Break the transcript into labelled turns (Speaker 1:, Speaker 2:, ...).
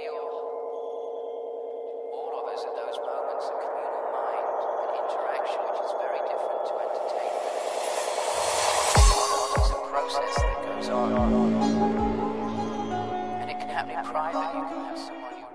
Speaker 1: feel all of us at those moments, a communal mind, an interaction which is very different to entertainment. It's a process that goes on. And it can happen in private, you can have someone you